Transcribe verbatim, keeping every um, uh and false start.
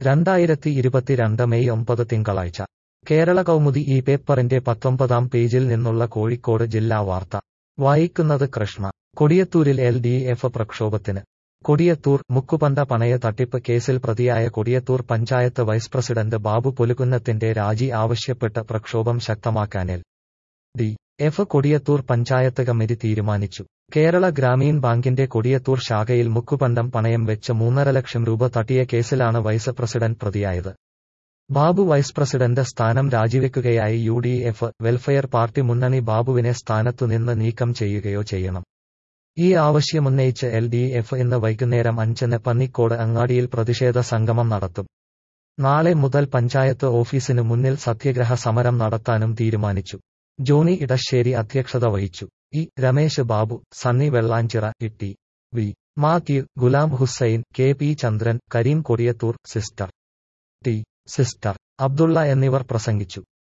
രണ്ടായിരത്തി ഇരുപത്തിരണ്ട് മെയ് ഒമ്പത് തിങ്കളാഴ്ച കേരള കൗമുദി ഈ പേപ്പറിന്റെ പത്തൊമ്പതാം പേജിൽ നിന്നുള്ള കോഴിക്കോട് ജില്ലാ വാർത്ത വായിക്കുന്നത് കൃഷ്ണ. കൊടിയത്തൂരിൽ എൽ ഡി എഫ് പ്രക്ഷോഭത്തിന്. കൊടിയത്തൂർ മുക്കുപണ്ട പണയ തട്ടിപ്പ് കേസിൽ പ്രതിയായ കൊടിയത്തൂർ പഞ്ചായത്ത് വൈസ് പ്രസിഡന്റ് ബാബു പുലുകുന്നത്തിന്റെ രാജി ആവശ്യപ്പെട്ട് പ്രക്ഷോഭം ശക്തമാക്കാൻ L D F Kodiyathur panchayat committee തീരുമാനിച്ചു. കേരള ഗ്രാമീൺ ബാങ്കിന്റെ കൊടിയത്തൂർ ശാഖയിൽ മുക്കുപണ്ടം പണയം വെച്ച് മൂന്നര ലക്ഷം രൂപ തട്ടിയ കേസിലാണ് വൈസ് പ്രസിഡന്റ് പ്രതിയായത്. ബാബു വൈസ് പ്രസിഡന്റ് സ്ഥാനം രാജിവെക്കുകയായി U D F welfare party മുന്നണി ബാബുവിനെ സ്ഥാനത്തുനിന്ന് നീക്കം ചെയ്യുകയോ ചെയ്യണം. ഈ ആവശ്യമുന്നയിച്ച് എൽ ഡി എഫ് ഇന്ന് വൈകുന്നേരം അഞ്ചിന് പന്നിക്കോട് അങ്ങാടിയിൽ പ്രതിഷേധ സംഗമം നടത്തും. നാളെ മുതൽ പഞ്ചായത്ത് ഓഫീസിനു മുന്നിൽ സത്യഗ്രഹ സമരം നടത്താനും തീരുമാനിച്ചു. ജോണി ഇടശ്ശേരി അധ്യക്ഷത വഹിച്ചു. E Ramesh Babu, Sunny Vellanchira, T V Mathew, Ghulam Hussain, K P Chandran, Kareem Kodiyathur, sister T sister Abdulla എന്നിവർ പ്രസംഗിച്ചു.